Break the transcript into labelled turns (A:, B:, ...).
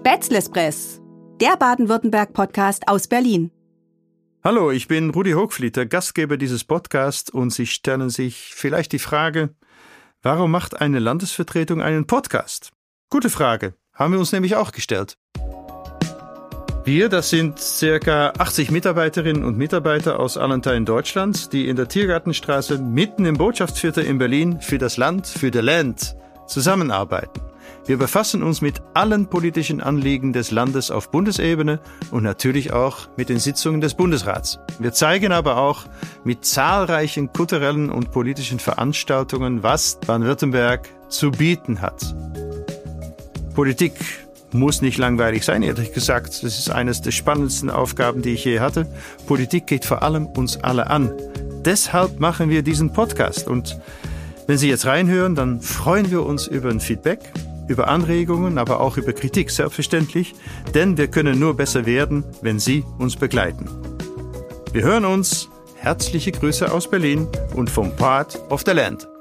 A: Spätzlespress, der Baden-Württemberg-Podcast aus Berlin.
B: Hallo, ich bin Rudi Hochflieter, Gastgeber dieses Podcasts, und Sie stellen sich vielleicht die Frage, warum macht eine Landesvertretung einen Podcast? Gute Frage, haben wir uns nämlich auch gestellt. Wir, das sind ca. 80 Mitarbeiterinnen und Mitarbeiter aus allen Teilen Deutschlands, die in der Tiergartenstraße mitten im Botschaftsviertel in Berlin für das Land, für the Land zusammenarbeiten. Wir befassen uns mit allen politischen Anliegen des Landes auf Bundesebene und natürlich auch mit den Sitzungen des Bundesrats. Wir zeigen aber auch mit zahlreichen kulturellen und politischen Veranstaltungen, was Baden-Württemberg zu bieten hat. Politik muss nicht langweilig sein, ehrlich gesagt. Das ist eines der spannendsten Aufgaben, die ich je hatte. Politik geht vor allem uns alle an. Deshalb machen wir diesen Podcast. Und wenn Sie jetzt reinhören, dann freuen wir uns über ein Feedback, über Anregungen, aber auch über Kritik, selbstverständlich. Denn wir können nur besser werden, wenn Sie uns begleiten. Wir hören uns. Herzliche Grüße aus Berlin und vom Part of the Land.